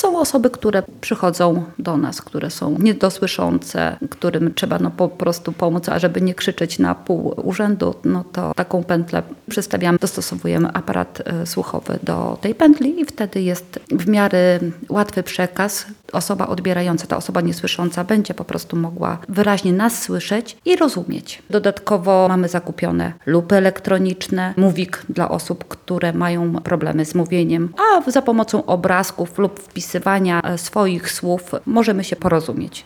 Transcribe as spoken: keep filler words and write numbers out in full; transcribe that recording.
są osoby, które przychodzą do nas, które są niedosłyszące, którym trzeba no po prostu pomóc, a żeby nie krzyczeć na pół urzędu, no to taką pętlę przestawiamy, dostosowujemy aparat słuchowy do tej pętli i wtedy jest w miarę łatwy przekaz. Osoba odbierająca, ta osoba niesłysząca będzie po prostu mogła wyraźnie nas słyszeć i rozumieć. Dodatkowo mamy zakupione lupy elektroniczne, mówik dla osób, które mają problemy z mówieniem, a za pomocą obrazków lub wpisywania swoich słów możemy się porozumieć.